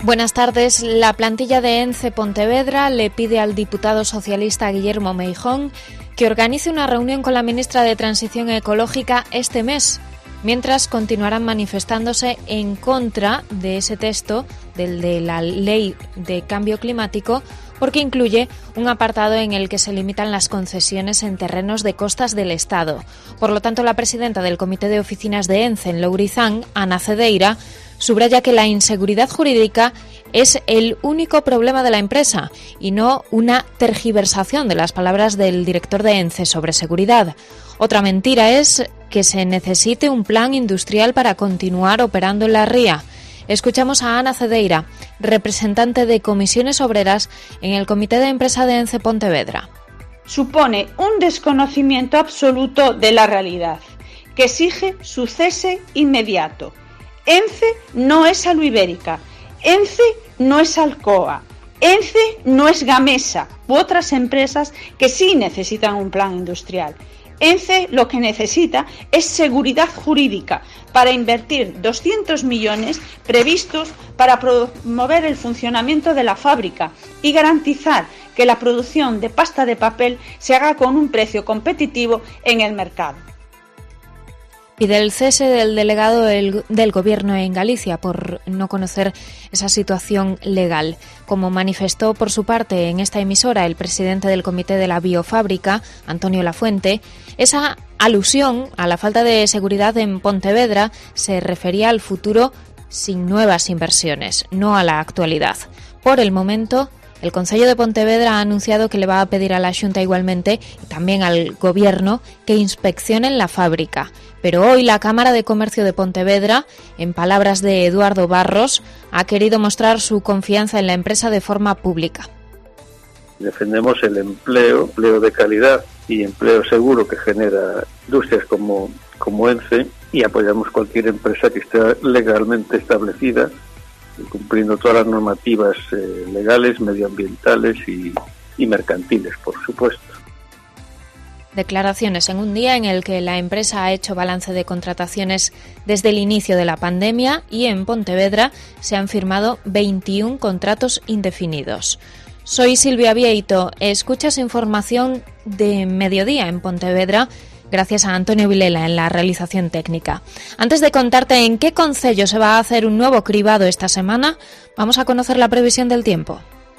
Buenas tardes. La plantilla de ENCE Pontevedra le pide al diputado socialista Guillermo Meijón que organice una reunión con la ministra de Transición Ecológica este mes, mientras continuarán manifestándose en contra de ese texto, del de la Ley de Cambio Climático, porque incluye un apartado en el que se limitan las concesiones en terrenos de costas del Estado. Por lo tanto, la presidenta del Comité de Oficinas de ENCE en Lourizán, Ana Cedeira, subraya que la inseguridad jurídica es el único problema de la empresa y no una tergiversación de las palabras del director de ENCE sobre seguridad. Otra mentira es que se necesite un plan industrial para continuar operando en la ría. Escuchamos a Ana Cedeira, representante de Comisiones Obreras en el Comité de Empresa de ENCE Pontevedra. Supone un desconocimiento absoluto de la realidad, que exige su cese inmediato. ENCE no es Aluibérica, ENCE no es Alcoa, ENCE no es Gamesa u otras empresas que sí necesitan un plan industrial. ENCE lo que necesita es seguridad jurídica para invertir 200 millones previstos para promover el funcionamiento de la fábrica y garantizar que la producción de pasta de papel se haga con un precio competitivo en el mercado. Pide el cese del delegado del Gobierno en Galicia por no conocer esa situación legal. Como manifestó por su parte en esta emisora el presidente del Comité de la Biofábrica, Antonio Lafuente, esa alusión a la falta de seguridad en Pontevedra se refería al futuro sin nuevas inversiones, no a la actualidad. Por el momento, el Concello de Pontevedra ha anunciado que le va a pedir a la Xunta igualmente y también al Gobierno que inspeccionen la fábrica. Pero hoy la Cámara de Comercio de Pontevedra, en palabras de Eduardo Barros, ha querido mostrar su confianza en la empresa de forma pública. Defendemos el empleo de calidad y empleo seguro que genera industrias como ENCE y apoyamos cualquier empresa que esté legalmente establecida, cumpliendo todas las normativas legales, medioambientales y mercantiles, por supuesto. Declaraciones en un día en el que la empresa ha hecho balance de contrataciones desde el inicio de la pandemia y en Pontevedra se han firmado 21 contratos indefinidos. Soy Silvia Vieito, escuchas información de mediodía en Pontevedra, gracias a Antonio Vilela en la realización técnica. Antes de contarte en qué concello se va a hacer un nuevo cribado esta semana, vamos a conocer la previsión del tiempo.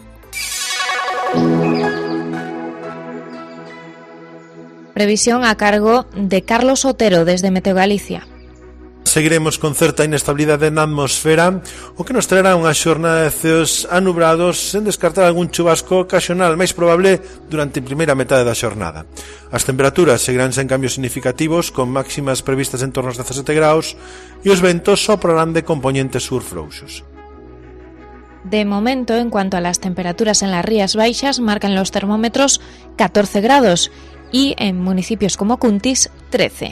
Previsión a cargo de Carlos Otero desde Meteo Galicia. Seguiremos con certa inestabilidade na atmosfera, o que nos traerá unha xornada de ceos anubrados sen descartar algún chubasco ocasional máis probable durante a primeira metade da xornada. As temperaturas seguirán sen cambios significativos, con máximas previstas en torno aos 17 graus e os ventos soprarán de componentes sur frouxos. De momento, en cuanto a las temperaturas en las Rías Baixas, marcan los termómetros 14 grados y en municipios como Cuntis, 13.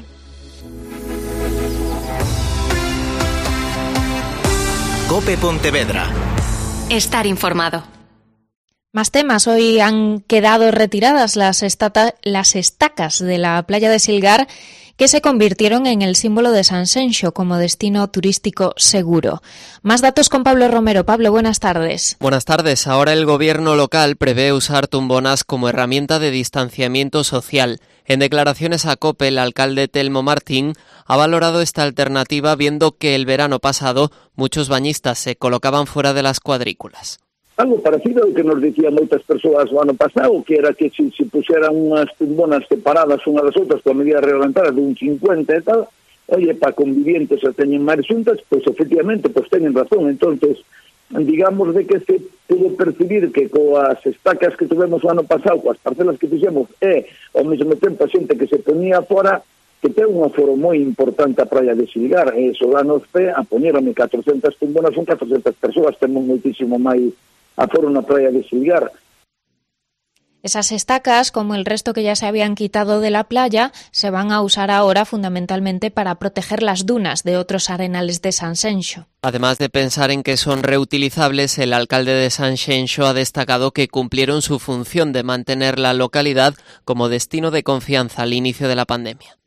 COPE Pontevedra. Estar informado. Más temas. Hoy han quedado retiradas las estacas de la playa de Silgar que se convirtieron en el símbolo de Sanxenxo como destino turístico seguro. Más datos con Pablo Romero. Pablo, buenas tardes. Buenas tardes. Ahora el gobierno local prevé usar tumbonas como herramienta de distanciamiento social. En declaraciones a COPE, el alcalde Telmo Martín ha valorado esta alternativa viendo que el verano pasado muchos bañistas se colocaban fuera de las cuadrículas. Algo parecido ao que nos dicían moitas persoas o ano pasado, que era que se puxeran unhas tumbonas separadas unhas das outras con medidas reglamentadas de un 50 e tal, oye, para convivientes se teñen máis xuntas, pois efectivamente, pois teñen razón. Entonces, digamos de que se pudo percibir que coas estacas que tuvemos o ano pasado, coas parcelas que fixemos, e ao mesmo tempo a xente que se ponía fora, que ten un aforo moi importante a praia de Silgar, e iso danos fe a poñerame 400 tumbonas, son 400 persoas, temos moitísimo máis aforo na praia de Silgar. Esas estacas, como el resto que ya se habían quitado de la playa, se van a usar ahora fundamentalmente para proteger las dunas de otros arenales de Sanxenxo. Además de pensar en que son reutilizables, el alcalde de Sanxenxo ha destacado que cumplieron su función de mantener la localidad como destino de confianza al inicio de la pandemia.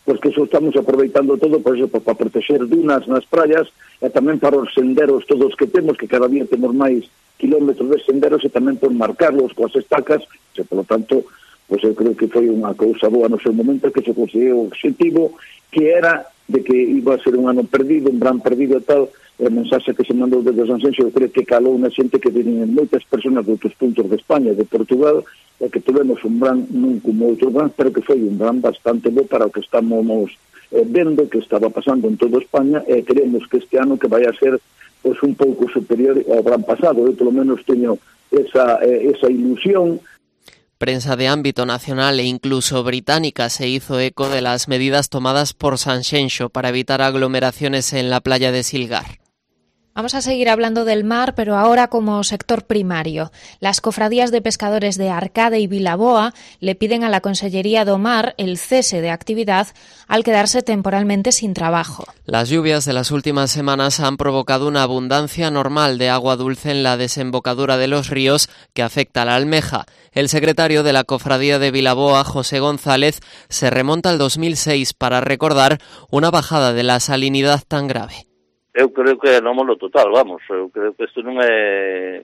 pois que eso estamos aproveitando todo, por eso, para proteger dunas nas praias, e tamén para os senderos todos que temos, que cada día temos máis kilómetros de senderos, e tamén por marcarlos coas estacas, e, polo tanto, pois eu creo que foi unha cousa boa no seu momento, que se conseguiu o objetivo, que era de que iba a ser un ano perdido, un gran perdido e tal. O mensaxe que se mandou desde Sanxenxo, eu creo que calou na xente que vienen moitas personas de outros puntos de España, de Portugal, e que tivemos un brand non como outro brand, pero que foi un brand bastante bo para o que estamos vendo que estaba pasando en toda España, e queremos que este ano que vai a ser pois un pouco superior ao brand pasado. Eu polo menos teño esa ilusión. Prensa de ámbito nacional e incluso británica se hizo eco de las medidas tomadas por Sanxenxo para evitar aglomeraciones en la playa de Silgar. Vamos a seguir hablando del mar, pero ahora como sector primario. Las cofradías de pescadores de Arcade y Vilaboa le piden a la Consellería do Mar el cese de actividad al quedarse temporalmente sin trabajo. Las lluvias de las últimas semanas han provocado una abundancia normal de agua dulce en la desembocadura de los ríos que afecta a la almeja. El secretario de la Cofradía de Vilaboa, José González, se remonta al 2006 para recordar una bajada de la salinidad tan grave. Eu creo que é anómalo total, vamos, eu creo que isto non é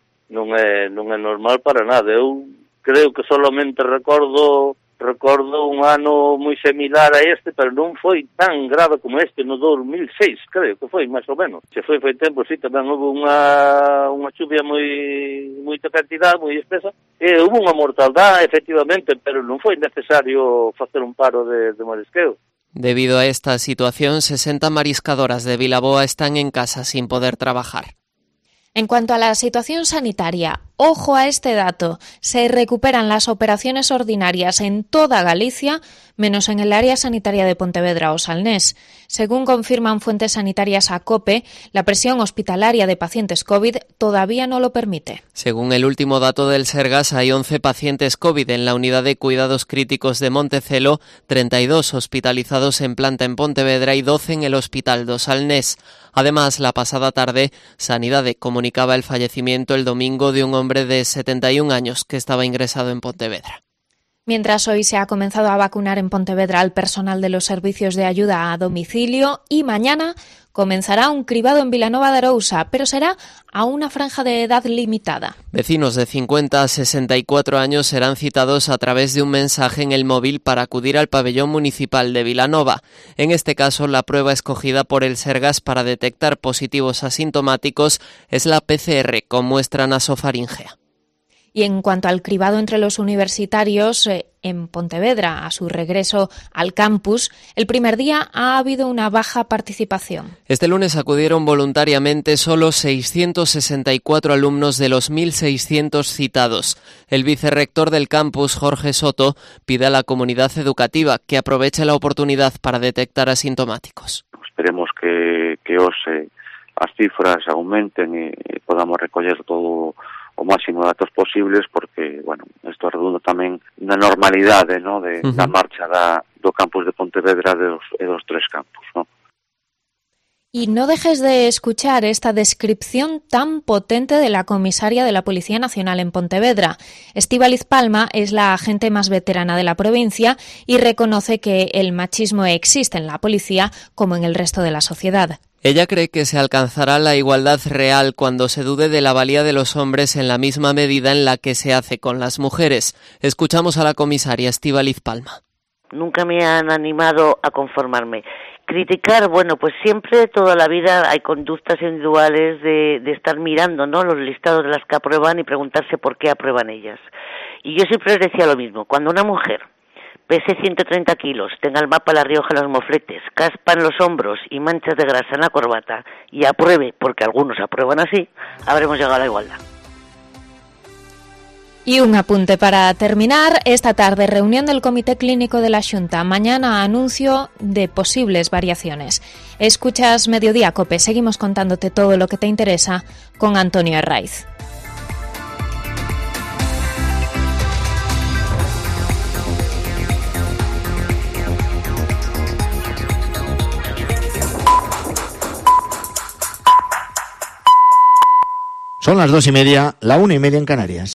normal para nada. Eu creo que solamente recordo un ano moi similar a este, pero non foi tan grave como este no 2006, creo que foi, máis ou menos. Se foi tempo, sí, tamén houve unha chuvia moita cantidad, moi espesa, e houve unha mortaldade, efectivamente, pero non foi necesario facer un paro de marisqueo. Debido a esta situación, 60 mariscadoras de Vilaboa están en casa sin poder trabajar. En cuanto a la situación sanitaria, ojo a este dato, se recuperan las operaciones ordinarias en toda Galicia, menos en el área sanitaria de Pontevedra o Salnés. Según confirman fuentes sanitarias a COPE, la presión hospitalaria de pacientes COVID todavía no lo permite. Según el último dato del Sergas, hay 11 pacientes COVID en la unidad de cuidados críticos de Montecelo, 32 hospitalizados en planta en Pontevedra y 12 en el hospital do Salnés. Además, la pasada tarde, Sanidade comunicaba el fallecimiento el domingo de un hombre de 71 años que estaba ingresado en Pontevedra. Mientras hoy se ha comenzado a vacunar en Pontevedra al personal de los servicios de ayuda a domicilio y mañana comenzará un cribado en Vilanova de Arousa, pero será a una franja de edad limitada. Vecinos de 50 a 64 años serán citados a través de un mensaje en el móvil para acudir al pabellón municipal de Vilanova. En este caso, la prueba escogida por el Sergas para detectar positivos asintomáticos es la PCR con muestra nasofaríngea. Y en cuanto al cribado entre los universitarios, en Pontevedra, a su regreso al campus, el primer día ha habido una baja participación. Este lunes acudieron voluntariamente solo 664 alumnos de los 1.600 citados. El vicerrector del campus, Jorge Soto, pide a la comunidad educativa que aproveche la oportunidad para detectar asintomáticos. Esperemos que hoxe as cifras aumenten e podamos recoller todo o máximo de datos posibles, porque, bueno, isto redunda tamén na normalidade, ¿no?, da marcha do campus de Pontevedra e dos tres campus, ¿no? Y no dejes de escuchar esta descripción tan potente de la comisaria de la Policía Nacional en Pontevedra. Estíbaliz Palma es la agente más veterana de la provincia y reconoce que el machismo existe en la policía como en el resto de la sociedad. Ella cree que se alcanzará la igualdad real cuando se dude de la valía de los hombres en la misma medida en la que se hace con las mujeres. Escuchamos a la comisaria Estíbaliz Palma. Nunca me han animado a conformarme. Criticar, bueno, pues siempre, toda la vida hay conductas individuales de estar mirando, ¿no?, los listados de las que aprueban y preguntarse por qué aprueban ellas. Y yo siempre les decía lo mismo, cuando una mujer pese 130 kilos, tenga el mapa La Rioja en los mofletes, caspa en los hombros y manchas de grasa en la corbata y apruebe, porque algunos aprueban así, habremos llegado a la igualdad. Y un apunte para terminar. Esta tarde, reunión del Comité Clínico de la Xunta. Mañana, anuncio de posibles variaciones. Escuchas Mediodía Cope. Seguimos contándote todo lo que te interesa con Antonio Herraiz. Son las 2:30, la 1:30 en Canarias.